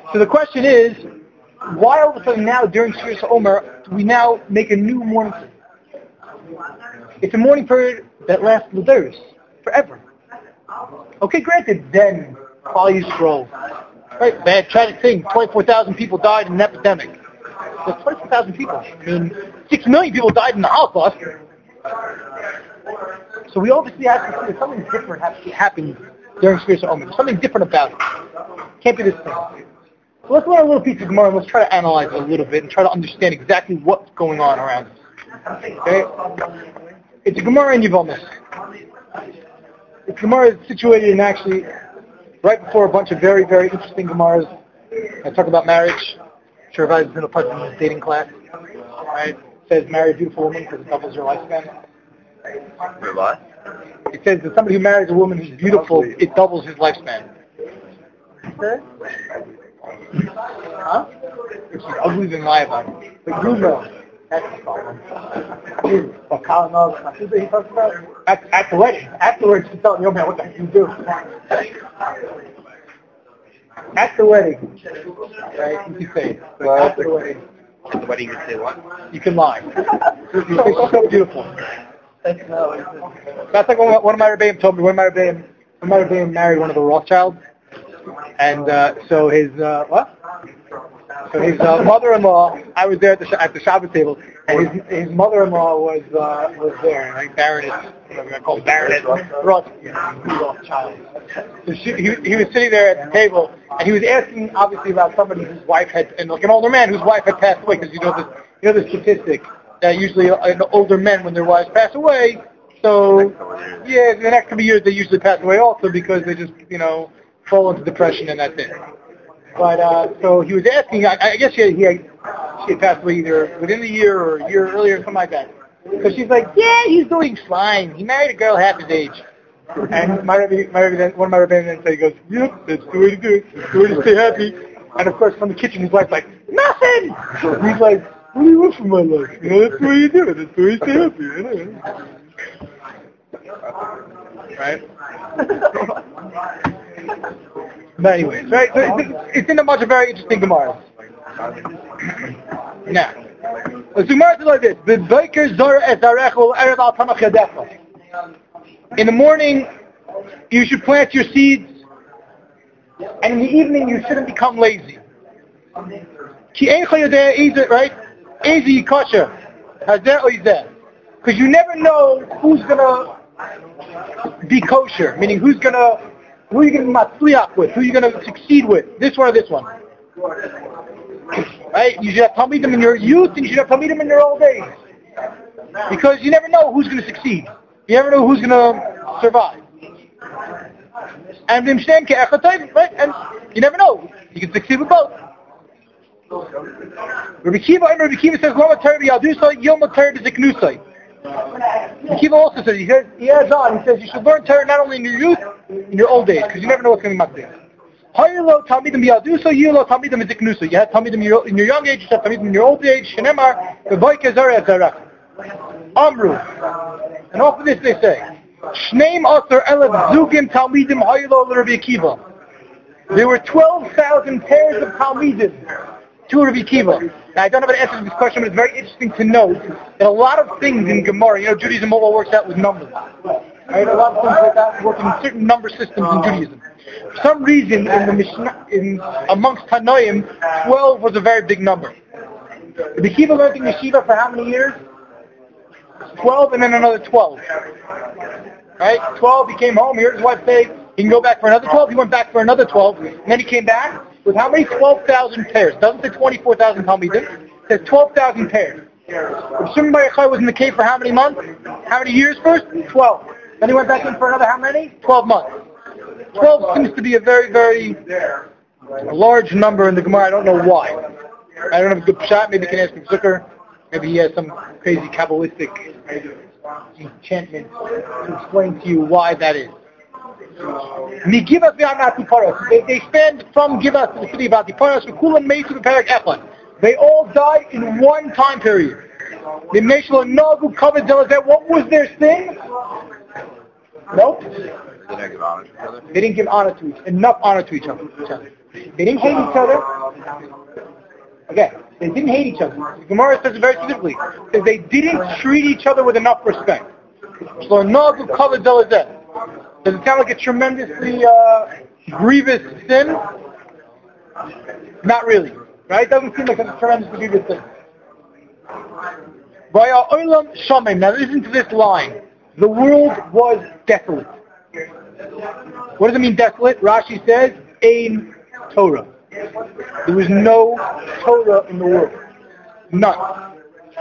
So the question is, why all of a sudden now during Sfiras Omer do we now make a new mourning period? It's a mourning period that lasts l'dayros, forever. Okay, granted, then Klal Yisrael, right? Bad, tragic thing. 24,000 people died in an epidemic. That's 24,000 people. I mean, 6 million people died in the Holocaust. So we obviously have to see that something different happened during Sfiras Omer. There's something different about it. Can't be this thing. So let's learn a little piece of Gemara and let's try to analyze it a little bit and try to understand exactly what's going on around us. Okay? It's a Gemara in Yevamos. The Gemara is situated in actually right before a bunch of very, very interesting Gemaras. I talk about marriage. I'm sure everybody's been a part of this dating class. Right? It says marry a beautiful woman because it doubles your lifespan. What? It says that somebody who marries a woman who's beautiful, it doubles his lifespan. Okay? Huh? If she's ugly, then lie about it. But you know, that's the problem. What Colin knows, he talks about at the wedding. Afterwards, he's telling your man, what the heck you do? At the wedding. Right? You can say it. After the wedding. At the wedding, you can say what? You can lie. You say she's so beautiful. That's like one of my rebbeim told me. One of my rebbeim married one of the Rothschilds. And so his mother-in-law, I was there at the Shabbos table, and his mother-in-law was there, like Baroness, whatever I call Baroness Rothschild. So he was sitting there at the table, and he was asking obviously about somebody whose wife had, and like an older man whose wife had passed away, because you know the statistic that usually older men when their wives pass away, so yeah, the next couple of years they usually pass away also because they just fall into depression and that's it. But so he was asking. I guess she had passed away either within the year or a year earlier, something like that. So she's like, yeah, he's doing fine. He married a girl half his age. And one of my rabbis then said, he goes, yep, that's the way to do it. That's the way to stay happy. And of course, from the kitchen, his wife's like, nothing. And he's like, what do you want from my life? That's the way you do it. That's the way you stay happy. Right? But anyways, right? So it's in a bunch of very interesting Gemaras. Now, the Gemara is like this: in the morning, you should plant your seeds, and in the evening, you shouldn't become lazy. Right? Easy kosher. Because you never know who's gonna be kosher, meaning who are you going to matzliach with, who are you going to succeed with, this one or this one. Right? You should have talmidim in your youth and you should have talmidim in your old age. Because you never know who's going to succeed. You never know who's going to survive. And right? And you never know. You can succeed with both. Rabbi Kiva says, Lama Torah b'yaldusai, Yom Torah b'ziknusai. Kiva also says, he adds on, he says you should learn Torah not only in your youth, in your old age, because you never know what's going to be matziach. You have talmidim in your young age, you have talmidim in your old age. Shenemar, Amru. And off of this they say, Shneim Asar Elef Zugim Talmidim Haylo Rabbi Kiva. There were 12,000 pairs of talmidim to Rabbi Kiva. Now, I don't have an answer to this question, but it's very interesting to note that a lot of things in Gemara, Judaism all works out with numbers. Right? A lot of things like that work in certain number systems in Judaism. For some reason, in the Mishnah, amongst Tanoim, 12 was a very big number. Rabbi Kiva learned in Yeshiva for how many years? 12 and then another 12. Right? 12, he came home, he heard his wife say, he can go back for another 12, he went back for another 12, and then he came back with how many? 12,000 pairs. It doesn't say 24,000 talmidim. It says 12,000 pairs. Shimon Bar Yochai was in the cave for how many months? How many years first? 12. Then he went back in for another how many? 12 months. 12 seems to be a very, very large number in the Gemara. I don't know why. I don't have a good shot. Maybe you can ask him Zucker. Maybe he has some crazy Kabbalistic enchantment to explain to you why that is. They spanned from Givas to the city of Atiparas. They all died in one time period. What was their sin? Nope. They didn't give honor to each other. Enough honor to each other. They didn't hate each other. Again, they didn't hate each other. The Gemara says it very specifically. It says they didn't treat each other with enough respect. So Does it sound like a tremendously grievous sin? Not really. Right? It doesn't seem like a tremendously grievous sin. Now listen to this line. The world was desolate. What does it mean desolate? Rashi says, Ein Torah. There was no Torah in the world. None.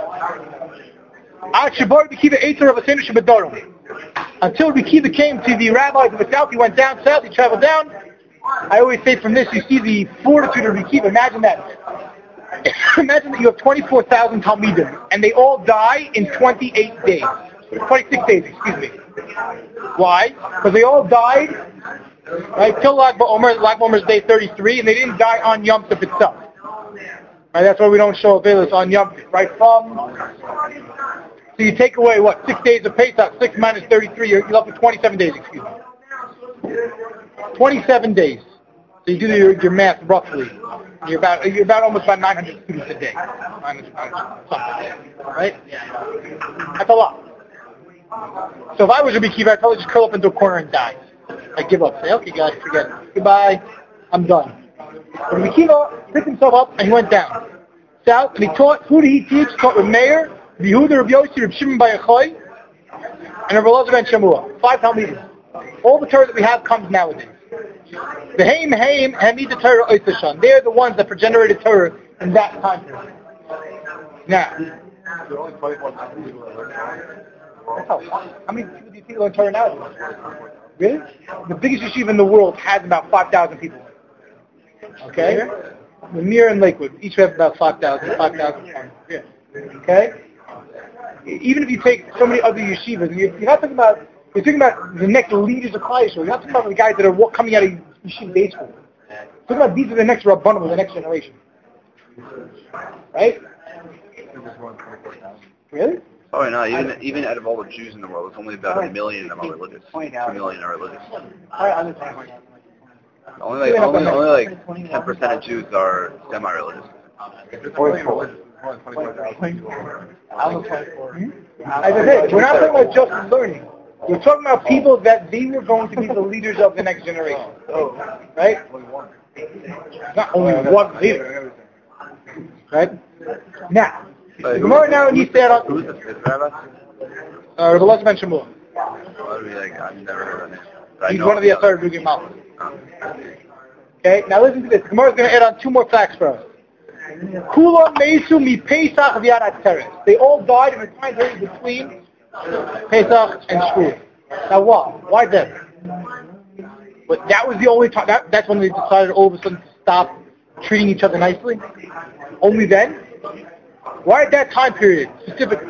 Until Rabbi Kiva came to the rabbis of the south, he went down south, he traveled down. I always say from this, you see the fortitude of Rabbi Kiva. Imagine that. Imagine that you have 24,000 Talmidim, and they all die in 28 days. 26 days, excuse me. Why? Because they all died, right, till Lag BaOmer. Lag BaOmer is day 33, and they didn't die on Yom Tov itself. Right, that's why we don't show Avelis on Yom Tov, right? So you take away, 6 days of Pesach, 6 minus 33, you're left with 27 days, excuse me. 27 days. So you do your math roughly. You're about almost about 900 students a day. 900, something, right? That's a lot. So if I was Rabbi Kiva, I'd probably just curl up into a corner and die. I'd give up. Say, okay guys, forget it. Goodbye. I'm done. But Rabbi Kiva picked himself up and he went down south and he taught. Who did he teach? He taught with Meir, Yehuda, Rabbi Yossi, Rabbi Shimon Bar Yochai, and Rabbi Elazar ben Shamua. 5 Talmidim. All the Torah that we have comes nowadays. The Haim Hamid Torah Oisashan. They're the ones that generated Torah in that time period. Now, there are only 24 people that learn Torah. How many people do you think learn Torah now? Really? The biggest yeshiva in the world has about 5,000 people. Okay? The Mir and Lakewood each have about 5,000. Yeah. Okay? Even if you take so many other yeshivas, and you're not talking about. You're talking about the next leaders of Klal Yisrael. You're not talking about the guys that are coming out of yeshiva day school. You're talking about these are the next Rabbanim of the next generation. Right? Really? Oh no! Even out of all the Jews in the world, it's only about 1 million of them are religious. 2 million are religious. Only like 10% of Jews are semi-religious. As I said, we're not talking about just learning. We're talking about people that they were going to be the leaders of the next generation. Right? Not only one leader. Right? Now, the Gemara now needs to add on. Who's the fifth rabbi? Rabbi Elazar ben Shamua. I've never heard of him. He's one of the Asar Dugim Malchus. Okay, now listen to this. The Gemara is going to add on 2 more facts for us. Kula Mesu mi Pesach v'Yarat Teres. They all died in the time period between Pesach and Shavuot. Now why? Why then? But that was the only time. That's when they decided all of a sudden to stop treating each other nicely. Only then. Why at that time period specifically?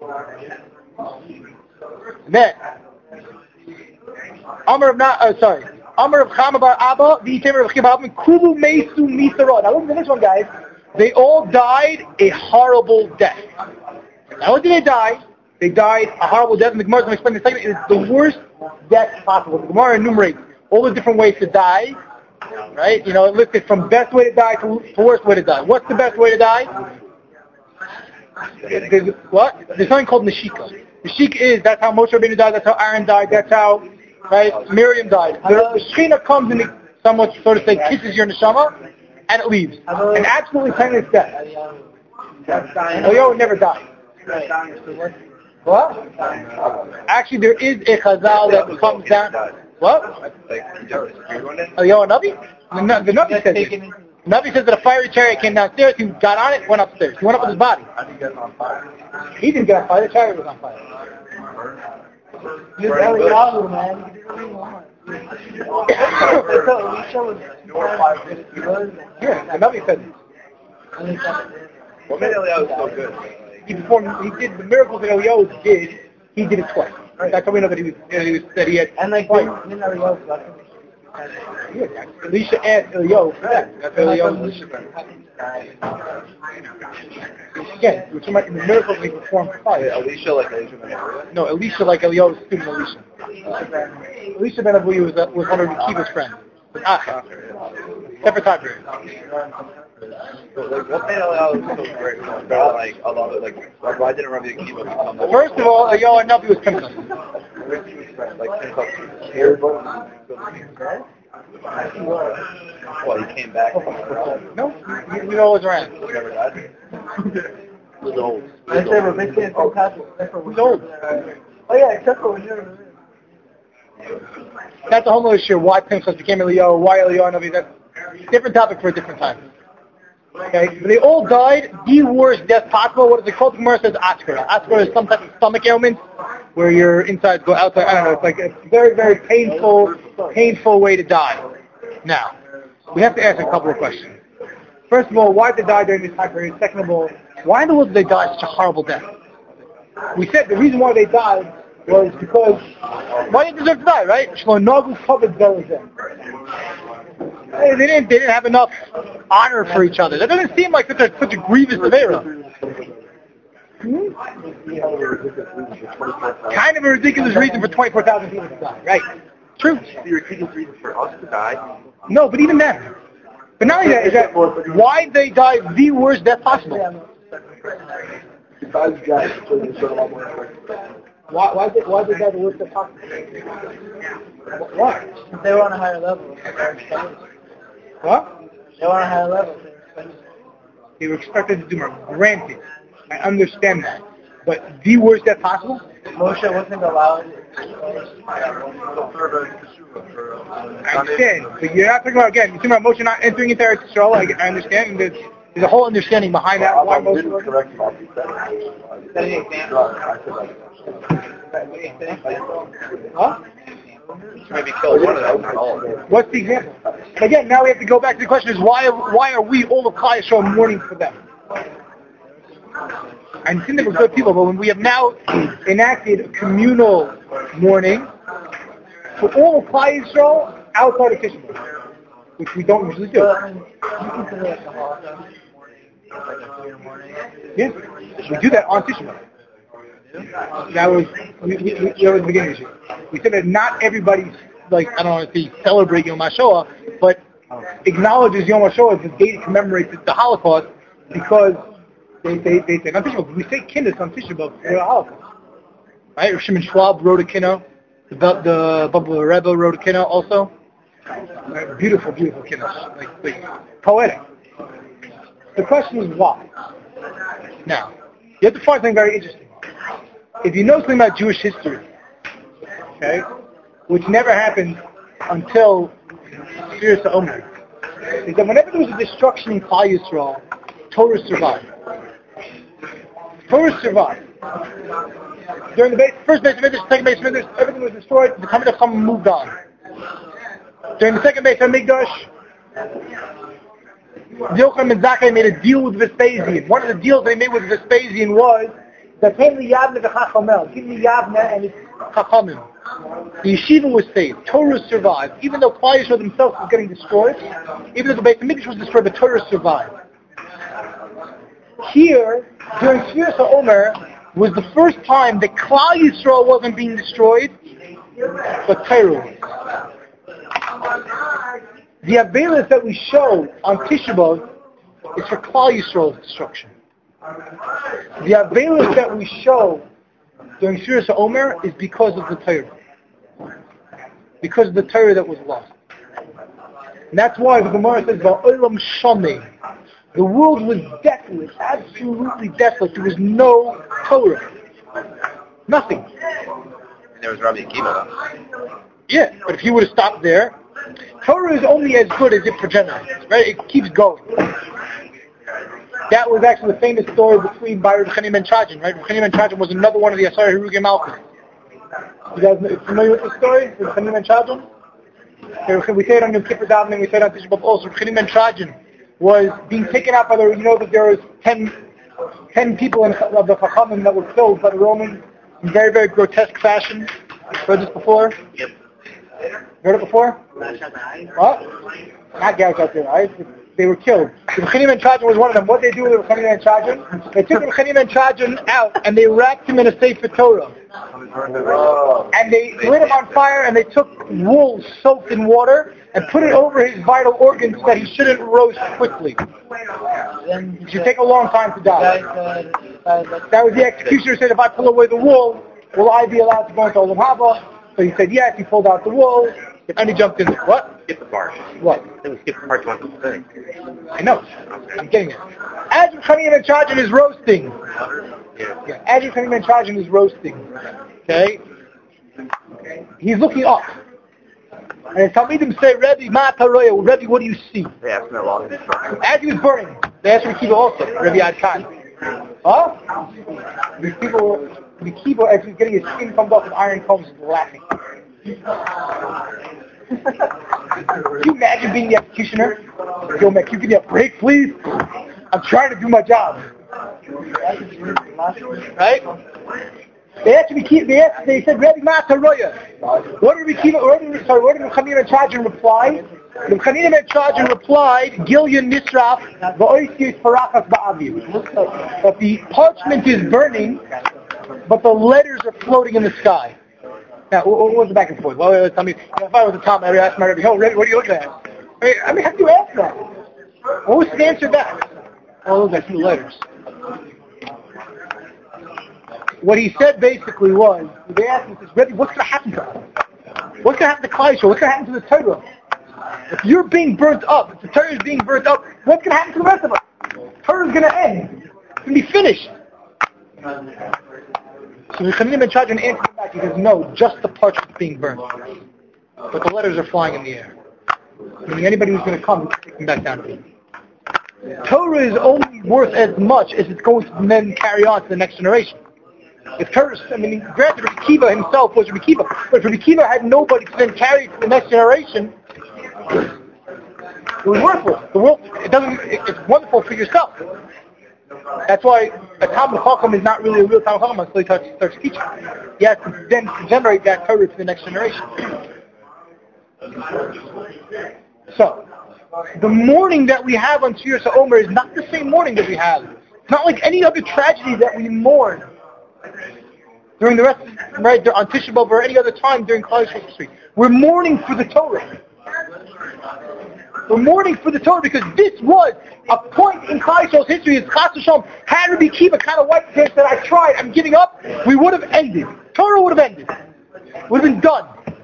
Then Amar of Chama bar Abba, v'Yitemer of Chibab, Kulu Mesu Misarot. Now look at the next one, guys. They all died a horrible death. Not only did they die, they died a horrible death. And the Gemara is going to explain in a second. It's the worst death possible. The Gemara enumerates all the different ways to die. Right? You know, it listed from best way to die to worst way to die. What's the best way to die? There's something called Neshika. Neshika that's how Moshe Rabbeinu died, that's how Aaron died, that's how, right, Miriam died. The Shekhinah comes and it somewhat, so to say, kisses your neshama, and it leaves. An absolutely painless death. Eliyahu never died. What? Actually, there is a chazal that comes down. What? Eliyahu Navi? The Navi says it. The Navi says that a fiery chariot came downstairs, he got on it, went upstairs. He went up with his body. How did he get on fire? He didn't get on fire, the chariot was on fire. He was Eliyahu, man. Yeah, the Navi said it. What made Eliyahu so good? He did the miracles that Eliyahu did, he did it twice. Right? That's how we know that he had. And like, didn't Eliyahu yeah, Elisha asked Eliyahu for that. That's Eliyahu. Again, we're talking about the miracles he performed fire. Elisha like Elisha ben Avuya? No, Elisha like Eliyahu's student Elisha. Elisha ben Avuya was one of Kiva's friends. Separate time period. Like, what made Eliyahu so great? Like, I love it. Like, why didn't Rabbi Akiva become the First of all, Eliyahu Hanavi was Pinchas. like terrible? Well, he came back. No, he always around. He never died. He was old. I said we're basically in fantastic. He's old. Oh yeah, except for when you're. That's a whole other issue. Why Pinchas became Eliyahu? Why Eliyahu Hanavi? That's a different topic for a different time. Okay, but they all died the worst death possible. What is it called? The Gemara says askara. Askara is some type of stomach ailment where your insides go outside. I don't know. It's like a very, very painful way to die. Now, we have to ask a couple of questions. First of all, why did they die during this time period? Second of all, why in the world did they die such a horrible death? We said the reason why they died was because why did they deserve to die, right? They didn't have enough honor for each other. That doesn't seem like such a grievous avera. Kind of a ridiculous reason for 24,000 people to die, right? True. The ridiculous reason for us to die. No, but even then. But not only that, is that why they die the worst death possible? Why did they die the worst death possible? Why? They were on a higher level. What? They were on a higher level. They were expected to do more. Granted, I understand that. But the worst death possible? Moshe wasn't allowed. I understand. But you're not talking about, again, you're talking about Moshe not entering into Eretz Yisrael. I understand. There's a whole understanding behind that. Why Moshe wasn't. Huh? Maybe kill one of them, not all of them. What's the example? Again, now we have to go back to the question: is why are we all of Klal Yisrael mourning for them? I think they were good people, but when we have now enacted a communal mourning for all of Klal Yisrael outside of Tisha B'Av, which we don't usually do. You consider like the Holocaust, like a communal mourning. Yes, we do that on Tisha B'Av. That was the beginning of the year. We said that not everybody's, like, I don't want to say celebrate Yom HaShoah, but acknowledges Yom HaShoah as the day to commemorate the Holocaust because they say on Tisha B'Av. We say Kinnis on Tisha B'Av for the Holocaust. Right? Rav Shimon Schwab wrote a Kinna. The Baba Rebbe wrote a Kinna also. Right? Beautiful Kinnas. Like poetic. The question is why? Now, you have to find something very interesting. If you know something about Jewish history, okay, which never happened until Sfiras HaOmer, is that whenever there was a destruction in Klal Yisrael, Torah survived. Torah survived. During the first base of Midrash, second base of Midrash, everything was destroyed. The Talmid Chacham moved on. During the second base of Mikdash, Yochanan and Zakkai made a deal with Vespasian. One of the deals they made with Vespasian was that came the Yavne v'Chachamel, give me Yavne and its Chachamim. The yeshiva was saved. Torah survived. Even though Klal Yisrael themselves was getting destroyed, even though the Beit HaMikdash was destroyed, but Torah survived. Here, during Sfiras HaOmer, was the first time that Klal Yisrael wasn't being destroyed, but Torah was. The Avelis that we show on Tisha B'Av is for Klal Yisrael's destruction. The Avelis that we show during Sfiras HaOmer is because of the Torah. Because of the Torah that was lost. And that's why the Gemara says, Ba'olam Shamei. The world was desolate, absolutely desolate. There was no Torah. Nothing. And there was Rabbi Akiva. Yeah, but if you would have stopped there, Torah is only as good as it progenerates, right? It keeps going. That was actually the famous story between Rav Chanim and Trajan, right? Rav Chanim and Trajan was another one of the Asar Hirugei Malchus. You guys familiar with this story? Rav Chanim and Trajan? Okay, we say it on Yom Kippur Davening, we say it on Tisha B'Av also. Rav Chanim and Trajan was being taken out by the, you know that there was 10 people of the Chachamim that were killed by the Romans in very, very grotesque fashion. Heard this before? Yep. Heard it before? What? Not Gash out there, right? They were killed. Rav Chanim and Trajan was one of them. What did they do with Rav Chanim and Trajan? They took Rav Chanim and Trajan out and they wrapped him in a Sefer Torah. And they lit him on fire, and they took wool soaked in water and put it over his vital organs so that he shouldn't roast quickly. It should take a long time to die. That was the executioner said, if I pull away the wool, will I be allowed to go into Olam Haba? So he said yes, he pulled out the wool, and he jumped in there. What? Skip the part. What? Then we skip the part you want to say. I know. I'm getting it. As Chanim and Chajan is roasting. Yeah. As Chanim and Chajan is roasting. Okay? He's looking up. And his Talmidim say, Rebbe, Ma Taroya, Rebbe, what do you see? They asked me a lot. As he was burning, they asked Rekiva also, Rebbe Ad Khan. Huh? These people, Rekiva, as he's getting his skin comes off with iron combs, is laughing. Can you imagine being the executioner? Yo, man, can you give me a break, please? I'm trying to do my job. Right? They said, Rebbe Mata Roya. What did Chanim and Chajan reply? The Chanim and Chajan replied, Gilyon Nisraf, V'oisis Parachas Ba'aviv. That the parchment is burning, but the letters are floating in the sky. Now, what was the back and forth? Well, tell me, if I was the top, I'd ask my Rebbe, Rebbe, what are you looking at? I mean, how do you ask that? What was the answer back? Oh, those are two letters. What he said basically was, they asked him, Rebbe, what's going to happen to us? What's going to happen to Klal Yisrael? What's going to happen to the Torah? If you're being burnt up, if the Torah is being burnt up, what's going to happen to the rest of us? The Torah is going to end. It's going to be finished. So the Chanim and Chajan answered him back. He says, no, just the parchment is being burnt. But the letters are flying in the air. Meaning anybody who's going to come, take them back down to me. Torah is only worth as much as it's going to then carry on to the next generation. If Torah, granted, Rabbi Kiva himself was Rabbi Kiva, but if Rabbi Kiva had nobody to then carry it to the next generation, it was worthless. It's wonderful for yourself. That's why a Talmud Chacham is not really a real Talmud Chacham until he starts teaching. He has to then generate that Torah to the next generation. So, the mourning that we have on Sfiras HaOmer is not the same mourning that we have. It's not like any other tragedy that we mourn during the rest, right, on Tisha B'Av or any other time during Klal Yisrael's history. We're mourning for the Torah. We're mourning for the Torah because this was a point in Klal Yisrael's history. As Chas V'Shalom had Rabbi Kiva kind of wiped his hands, said, I tried, I'm giving up. We would have ended. Torah would have ended. Would have been done.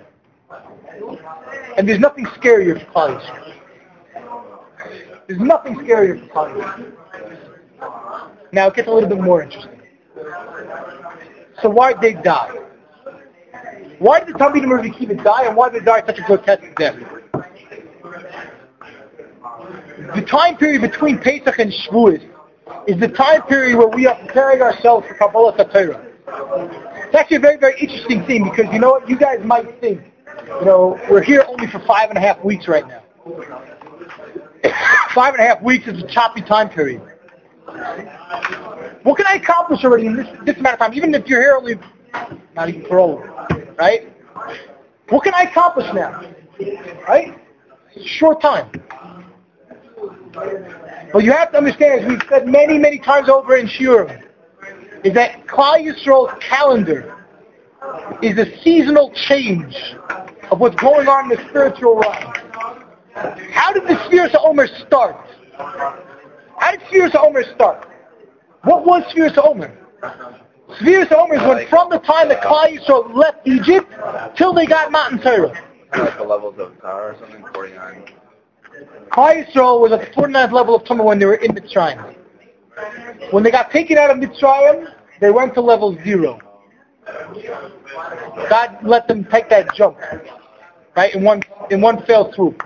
And there's nothing scarier for Klal Yisrael. There's nothing scarier for Klal Yisrael. Now it gets a little bit more interesting. So why did they die? Why did the Talmidim of Rabbi Kiva die, and why did they die such a grotesque death? The time period between Pesach and Shavuos is the time period where we are preparing ourselves for Kabbalas HaTorah. It's actually a very, very interesting thing because you know what? You guys might think, we're here only for 5.5 weeks right now. 5.5 weeks is a choppy time period. What can I accomplish already in this amount of time? Even if you're here only, not even for all, right? What can I accomplish now? Right? It's a short time. But you have to understand, as we've said many, many times over in Shiurim, is that Klal Yisrael's calendar is a seasonal change of what's going on in the spiritual realm. How did the Sfiras HaOmer start? How did Sfiras HaOmer start? What was Sfiras HaOmer? Sfiras HaOmer is when from the time that Klal Yisrael left Egypt till they got Matan Torah. Like the levels of Torah or something, 49. Klal Yisrael was at the 49th level of Tumah when they were in Mitzrayim. When they got taken out of Mitzrayim, they went to level 0. God let them take that jump, right, in one fell swoop.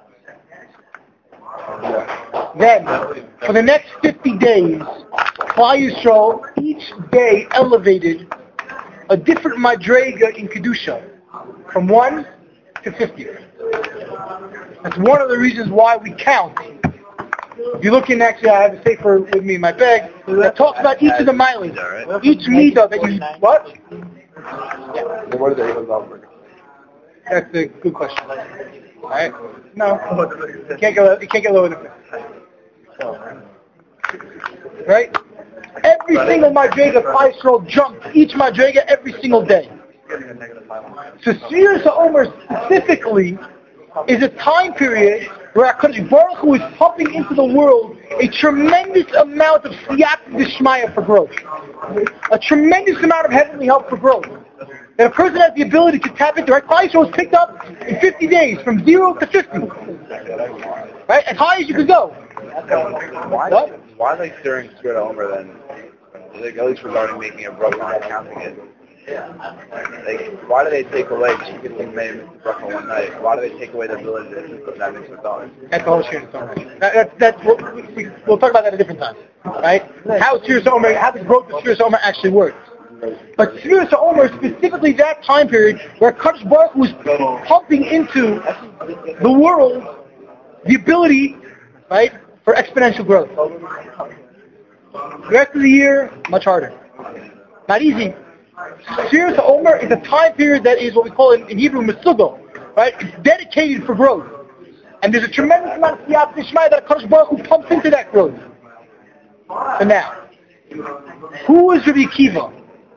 Then, for the next 50 days, Klal Yisrael each day elevated a different madrega in Kedusha, from 1 to 50. That's one of the reasons why we count. If you look in, actually, I have a sefer with me in my bag that talks about each of the miles, each midah that you, what? Yeah. What are the numbers? That's a good question. All right? No, you can't get lower than 50. Right? Every single Madrega Klal Yisrael jumped each Madrega every single day. So Sfiras HaOmer specifically is a time period where HaKadosh Baruch Hu is pumping into the world a tremendous amount of siyata d'shmaya for growth. A tremendous amount of heavenly help for growth. That a person has the ability to tap into. Right? Klal Yisrael was picked up in 50 days, from 0 to 50. Right? As high as you could go. Why like during Sfiras HaOmer then, like, at least regarding making a bracha and counting it, like, why do they take away, just because they made Mr. Bracha one night, why do they take away the ability to put that mixed with dollars? That's the whole Sfiras HaOmer. That's we'll talk about that at a different time. Right? How Sfiras HaOmer, how the growth of Sfiras HaOmer actually works. But Sfiras HaOmer, specifically that time period where Kadosh Baruch Hu was pumping into the world the ability, right, for exponential growth. The rest of the year, much harder. Not easy. Sfiras HaOmer is a time period that is what we call in Hebrew Mesugel, right? It's dedicated for growth. And there's a tremendous amount of siyata d'shmaya that Kadosh Baruch Hu pumps into that growth. So now, who is Rabbi Akiva?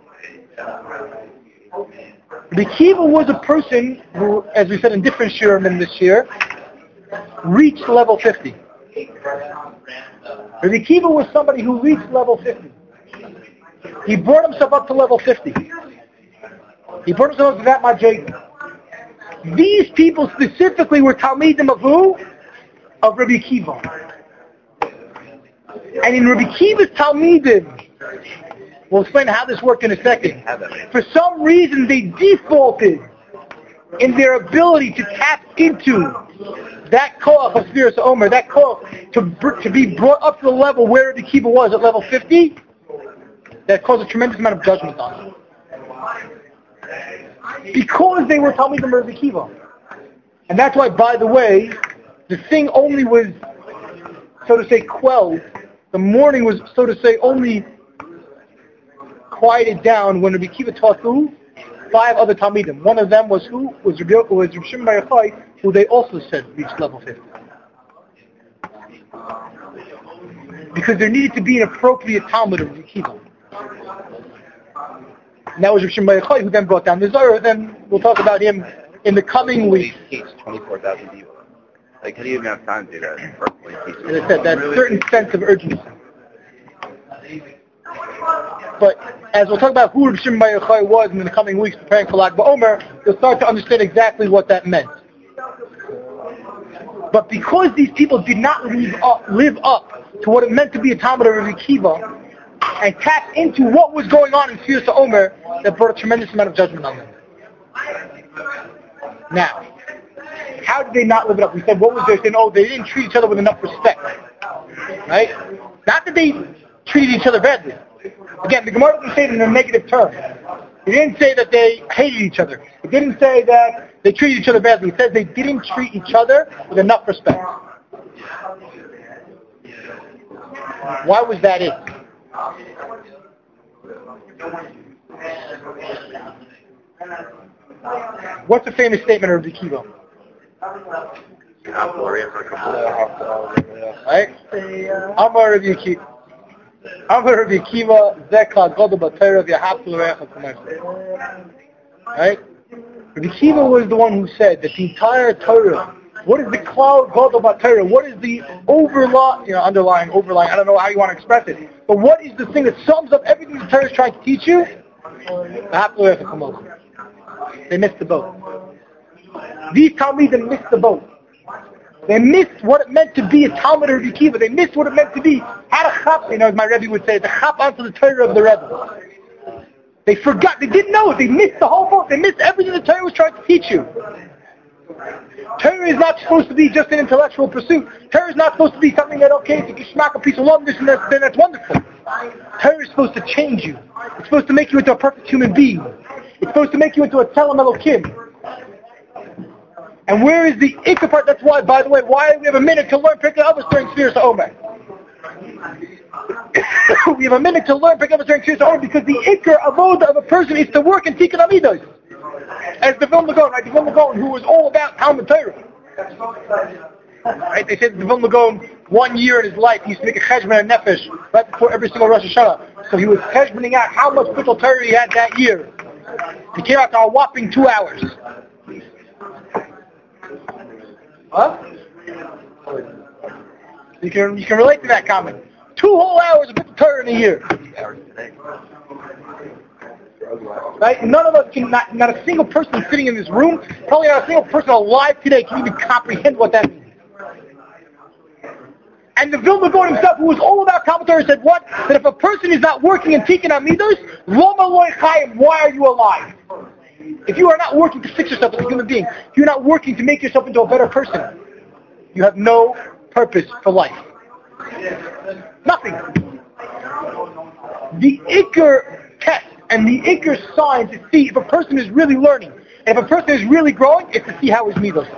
Rabbi Akiva was a person who, as we said in different shiurim this year, reached level 50. Rabbi Akiva was somebody who reached level 50. He brought himself up to level 50. He brought himself up to that Madrega. These people specifically were Talmidim of who? Of Rabbi Akiva. And in Rabbi Akiva's Talmidim, we'll explain how this worked in a second. For some reason, they defaulted in their ability to tap into that koach of Sfiras HaOmer, that koach to be brought up to the level where Rabbi Akiva was at level 50. That caused a tremendous amount of judgment on them. Because they were Talmidim of Rabbi Akiva. And that's why, by the way, the thing only was, so to say, quelled. The mourning was, so to say, only quieted down when Rabbi Akiva taught who? 5 other Talmidim. One of them was who? Was Rabbi Shimon Bar Yochai, who they also said reached level 50. Because there needed to be an appropriate Talmud of Rabbi Akiva. And that was Rabbi Shimon Bar Yochai, who then brought down the Zohar. Then we'll talk about him in the coming weeks. He teach 24,000 people. Like, how do you even have time to do that? As I said, that certain sense of urgency. But as we'll talk about who Rabbi Shimon Bar Yochai was in the coming weeks preparing for Lag BaOmer, you'll start to understand exactly what that meant. But because these people did not live up to what it meant to be a Talmud of Rabbi Akiva and tap into what was going on in Sfiras HaOmer, that brought a tremendous amount of judgment on them. Now, how did they not live it up? We said, what was their sin? Oh, they didn't treat each other with enough respect. Right? Not that they treated each other badly. Again, the Gemara doesn't say it in a negative term. It didn't say that they hated each other. It didn't say that they treated each other badly. It says they didn't treat each other with enough respect. Why was that it? What's the famous statement of Rabbi Akiva? Right? Amar Rabbi Akiva. Amar Rabbi Akiva, Zeka Godo B'Torah V'Yahavta L'Recha K'Moshe. Right? Rabbi Akiva was the one who said that the entire Torah, what is the cloud Godo B'Torah? What is the underlying, I don't know how you want to express it, but what is the thing that sums up everything the Torah is trying to teach you? V'Yahavta L'Recha K'Moshe. They missed the boat. These Talmidim missed the boat. They missed what it meant to be a Talmud of Rabbi Akiva. They missed what it meant to be how to chap, as my Rebbe would say, to chap onto the Torah of the Rebbe. They forgot. They didn't know it. They missed the whole boat. They missed everything the Torah was trying to teach you. Torah is not supposed to be just an intellectual pursuit. Torah is not supposed to be something that, okay, it's a geschmack, a piece of love, this and that, then that's wonderful. Torah is supposed to change you. It's supposed to make you into a perfect human being. It's supposed to make you into a Tzelem Elokim. And where is the Ikar part? That's why, by the way, why we have a minute to learn Pirkei Avos during Sfiras HaOmer. We have a minute to learn Pirkei Avos during Sfiras HaOmer because the Ikar Avoda of a person is to work in Tikkun Amidos. As the Vilna Gaon, right? The Vilna Gaon, who was all about Talmud Torah. Right? They said the Vilna Gaon 1 year in his life, he used to make a cheshbon and nefesh right before every single Rosh Hashanah. So he was cheshboning out how much Bittul Torah he had that year. He came out to a whopping 2 hours. What? You can relate to that comment. 2 whole hours of Bittul Torah in a year. Right? None of us can, not a single person sitting in this room, probably not a single person alive today can even comprehend what that means. And the Vilna Gaon himself, who was all about Talmud Torah, said what? That if a person is not working in Tikkun HaMidos, Loma Loi Chayim, why are you alive? If you are not working to fix yourself as a human being, if you're not working to make yourself into a better person, you have no purpose for life. Nothing. The Iker test and the Iker sign to see if a person is really learning, and if a person is really growing, is to see how his midos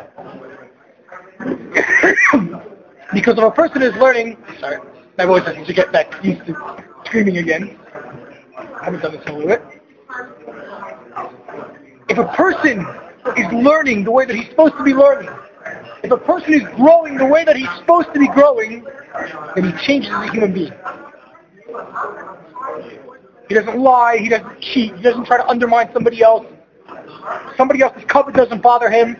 are. Because if a person is learning, sorry, my voice has to get back used to screaming again. I haven't done this in a little bit. If a person is learning the way that he's supposed to be learning, if a person is growing the way that he's supposed to be growing, then he changes as a human being. He doesn't lie, he doesn't cheat, he doesn't try to undermine somebody else. Somebody else's cover doesn't bother him.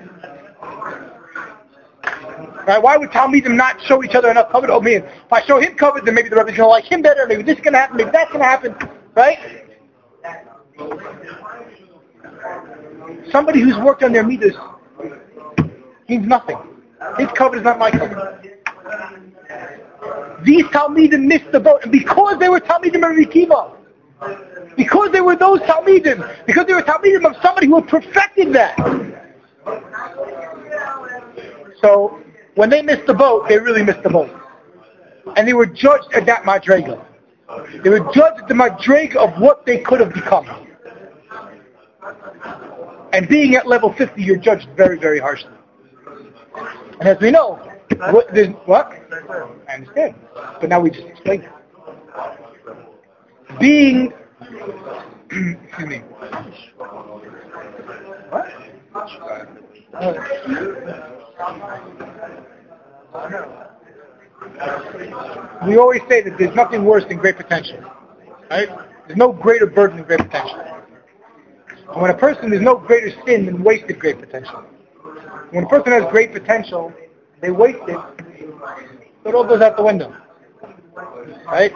Right? Why would Talmidim not show each other enough covet? Oh man, if I show him covet, then maybe the Rebbe's going to like him better, maybe this is going to happen, maybe that's going to happen. Right? Somebody who's worked on their midas means nothing. His covet is not my covet. These Talmidim missed the boat, and because they were Talmidim of Rabbi Akiva, because they were those Talmidim, because they were Talmidim of somebody who had perfected that. So, when they missed the boat, they really missed the boat. And they were judged at that madrega. They were judged at the madrega of what they could have become. And being at level 50, you're judged very, very harshly. And as we know, what? I understand. But now we just explained it. Being, excuse me. What? We always say that there's nothing worse than great potential. Right? There's no greater burden than great potential. And when a person, there's no greater sin than wasted great potential. When a person has great potential, they waste it, so it all goes out the window. Right?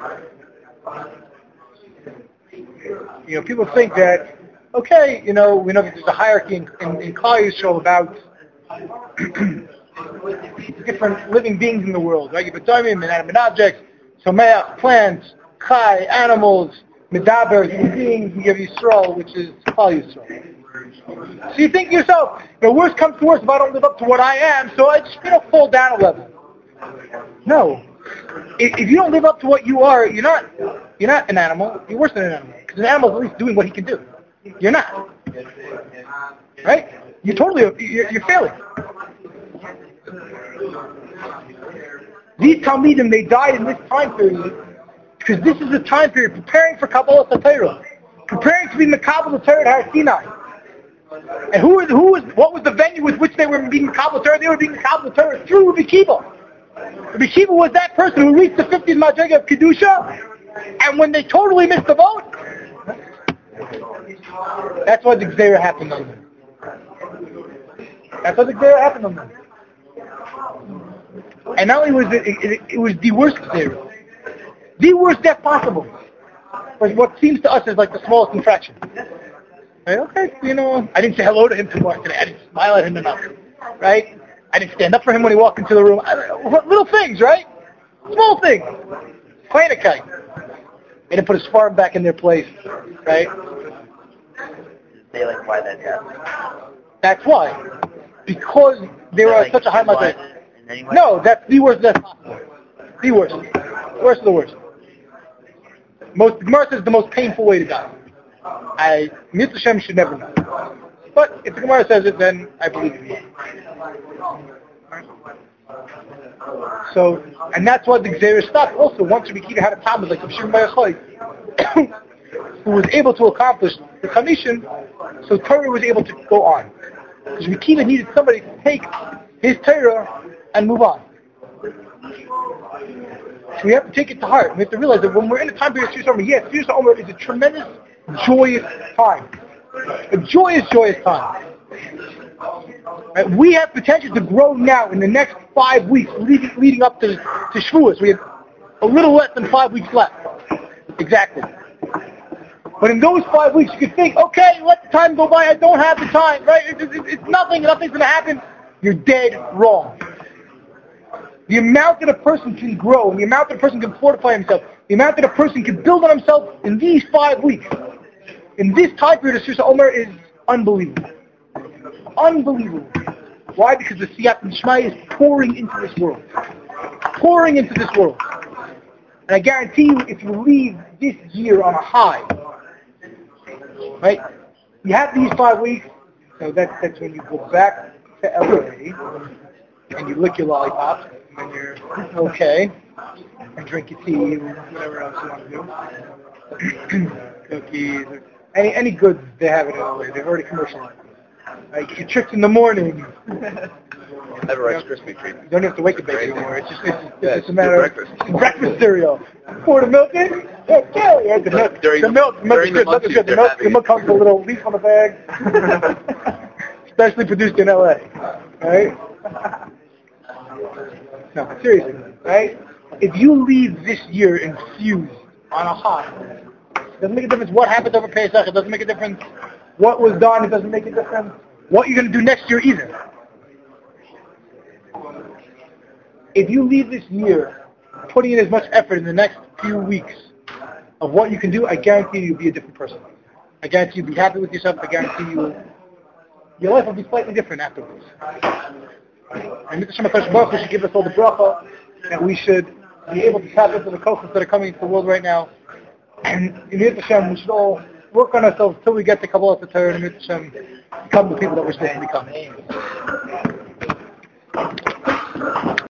You know, people think that, okay, you know, we know that there's a hierarchy in Klal Yisrael about different living beings in the world, right? You have Adamim, inanimate objects, Someach, plants, Chai, animals, Medaber, human beings, you have Yisrael, which is Klal Yisrael. So you think to yourself, the worst comes to worst if I don't live up to what I am, so I just, fall down a level. No. If you don't live up to what you are, you're not an animal, you're worse than an animal. Because an animal is at least doing what he can do. You're not. Right? You're failing. These Talmidim, they died in this time period because this is a time period preparing for Kabbalah Torah, preparing to be Mekabel Torah at Har Sinai. And what was the venue with which they were being Mekabel Torah? They were being Mekabel Torah through Rabbi Akiva. Rabbi Akiva was that person who reached the 50th Madrega of Kedusha, and when they totally missed the boat, that's why the Gzeira happened on them. That's what the Gzeira happened on them. And not only was it was the worst Gzeira. The worst death possible. But what seems to us is like the smallest infraction. Right? Okay, I didn't say hello to him too much today. I didn't smile at him enough. Right? I didn't stand up for him when he walked into the room. Little things, right? Small things. Kleinigkeit. They didn't put his farm back in their place. Right? Say like why that happened. That's why. Because they were at such a high level. No, that's the worst death possible. The worst. Worst of the worst. The Gemara says the most painful way to die. Mitzvah Shem should never know. But if the Gemara says it, then I believe it. So, and that's why the Gzeira stopped. Also, once Rabbi Akiva had a Talmud like Shimon Bar Yochai, who was able to accomplish the commission, so Torah was able to go on. Because Rabbi Akiva needed somebody to take his Torah and move on. So we have to take it to heart. We have to realize that when we're in a time period of Sfirus Omer, yes, Sfirus Omer is a tremendous, joyous time. A joyous, joyous time. Right? We have potential to grow now in the next 5 weeks leading up to Shavuos. We have a little less than 5 weeks left. Exactly. But in those 5 weeks, you could think, okay, let the time go by. I don't have the time, right? It's nothing. Nothing's going to happen. You're dead wrong. The amount that a person can grow, and the amount that a person can fortify himself, the amount that a person can build on himself in these 5 weeks, in this time period of Sfirus Omer, is unbelievable. Unbelievable. Why? Because the Siyat Nishmai is pouring into this world. Pouring into this world. And I guarantee you, if you leave this year on a high, right? You have these 5 weeks, so that's when you go back to LA and you lick your lollipops and you're okay and drink your tea or whatever else you want to do. Cookies, or any goods they have in LA. They've already commercialized. Get your tricks in the morning. Never Rice Krispie treat. You don't have to wake the baby anymore. It's just a matter of breakfast cereal. Pour the milk in. Yeah, the milk. The milk is good. The milk comes with a little leaf on the bag. Especially produced in LA. Right? No, seriously, right? If you leave this year infused on a high, it doesn't make a difference what happens over Pesach. It doesn't make a difference what was done. It doesn't make a difference what you're going to do next year either. If you leave this year putting in as much effort in the next few weeks of what you can do, I guarantee you'll be a different person. I guarantee you'll be happy with yourself. I guarantee your life will be slightly different afterwards. And Mr. Shema Baruch Hu should give us all the bracha that we should be able to tap into the kochos that are coming into the world right now. And in Yirtzeh Hashem, we should all work on ourselves till we get to Kabbalah Torah and Yirtzeh Hashem become the people that we're supposed to become.